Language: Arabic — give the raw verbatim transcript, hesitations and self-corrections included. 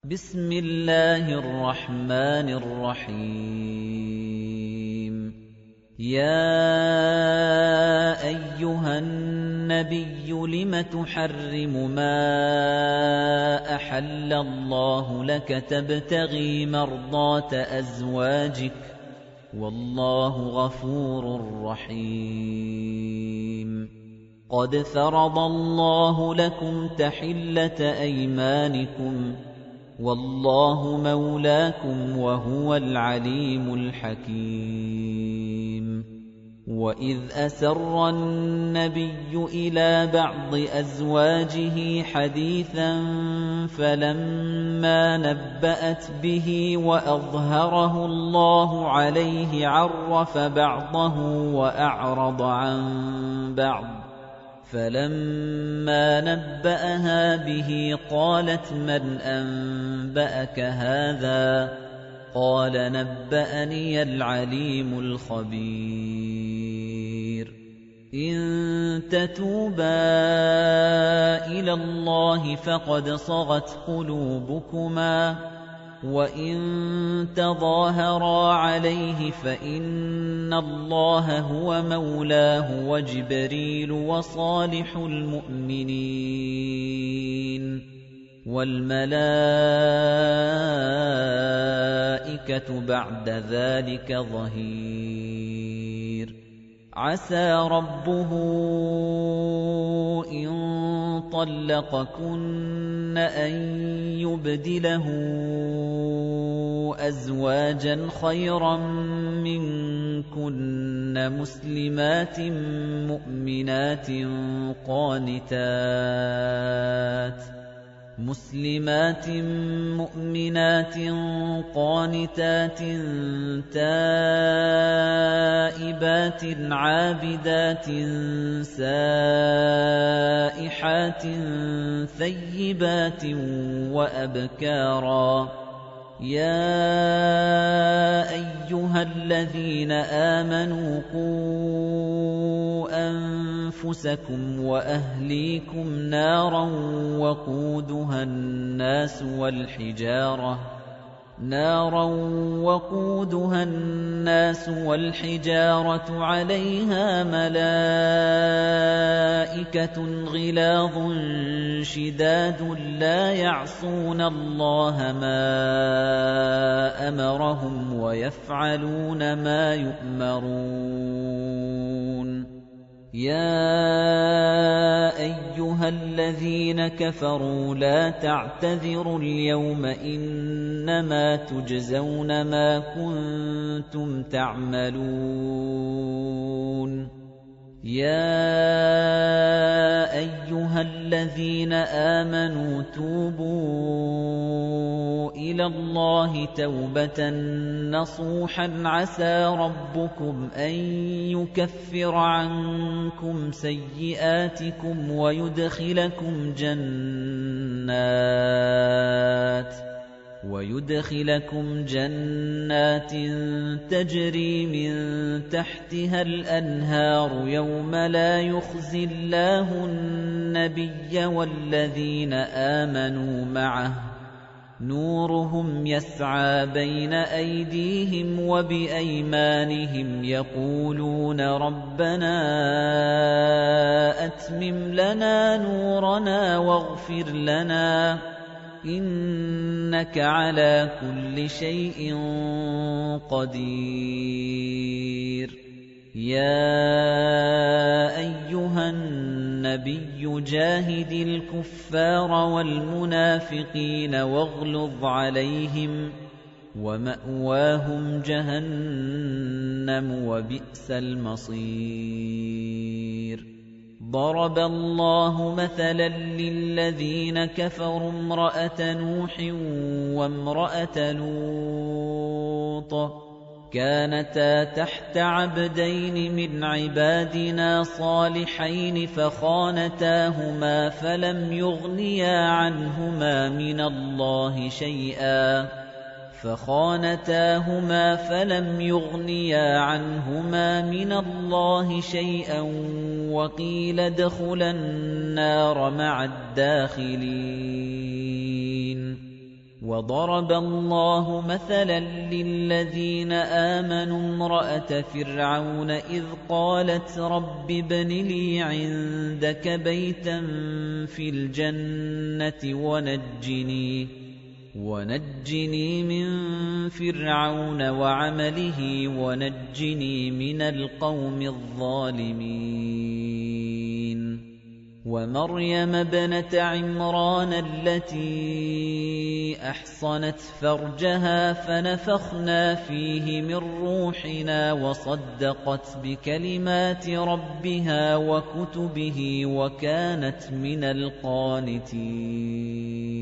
بسم الله الرحمن الرحيم يا أيها النبي لم تحرم ما أحل الله لك تبتغي مرضات أزواجك والله غفور رحيم قد فرض الله لكم تحلة أيمانكم والله مولاكم وهو العليم الحكيم وإذ أسر النبي إلى بعض أزواجه حديثا فلما نبأت به وأظهره الله عليه عرف بعضه وأعرض عن بعض فَلَمَّا نَبَّأَهَا بِهِ قَالَتْ مَنْ أَنبَأَكَ هَذَا ۖ قَالَ نَبَّأَنِيَ الْعَلِيمُ الْخَبِيرُ إِن تَتُوبَا إِلَى اللَّهِ فَقَدْ صَغَتْ قُلُوبُكُمَا وَإِن تَظَاهَرَا عَلَيْهِ فَإِنَّ اللَّهَ هُوَ مَوْلَاهُ وَجِبْرِيلُ وَصَالِحُ الْمُؤْمِنِينَ وَالْمَلَائِكَةُ بَعْدَ ذَلِكَ ظَهِيرٌ عَسَى رَبُّهُ إِن طَلَّقَكُنَّ أَن يُبْدِلَهُ أَزْوَاجًا خَيْرًا مِّنكُنَّ مُسْلِمَاتٍ مُؤْمِنَاتٍ قَانِتَاتٍ مسلمات مؤمنات قانتات تائبات عابدات سائحات ثيبات وأبكارا يا أيها الذين آمنوا قوا أنفسكم وأهليكم نارا وقودها الناس والحجارة نارا وقودها الناس والحجارة عليها ملائكة غلاظ شداد لا يعصون الله ما أمرهم ويفعلون ما يؤمرون يا أيها الذين كفروا لا تعتذروا اليوم إنما تجزون ما كنتم تعملون يا أيها الذين آمنوا توبوا إلى الله توبة نصوحا عسى ربكم أن يكفر عنكم سيئاتكم ويدخلكم جنات ويدخلكم جنات تجري من تحتها الأنهار يوم لا يخزي الله النبي والذين آمنوا معه نورهم يسعى بين أيديهم وبأيمانهم يقولون ربنا أتمم لنا نورنا واغفر لنا إنك على كل شيء قدير يا أيها النبي جاهد الكفار والمنافقين واغلظ عليهم ومأواهم جهنم وبئس المصير ضرب الله مثلا للذين كفروا امرأة نوح وامرأة لوط كانتا تحت عبدين من عبادنا صالحين فخانتاهما فلم يغنيا عنهما من الله شيئا فخانتاهما فلم يغنيا عنهما من الله شيئا وقيل ادخلا النار مع الداخلين وَضَرَبَ اللَّهُ مَثَلًا لِّلَّذِينَ آمَنُوا امْرَأَتَ فِرْعَوْنَ إِذْ قَالَتْ رَبِّ ابْنِ لِي عِندَكَ بَيْتًا فِي الْجَنَّةِ وَنَجِّنِي وَنَجِّنِي مِن فِرْعَوْنَ وَعَمَلِهِ وَنَجِّنِي مِنَ الْقَوْمِ الظَّالِمِينَ وَمَرْيَمَ ابْنَتَ عِمْرَانَ الَّتِي أَحْصَنَتْ فَرْجَهَا فَنَفَخْنَا فِيهِ مِن رُّوحِنَا وَصَدَّقَتْ بِكَلِمَاتِ رَبِّهَا وَكُتُبِهِ وَكَانَتْ مِنَ الْقَانِتِينَ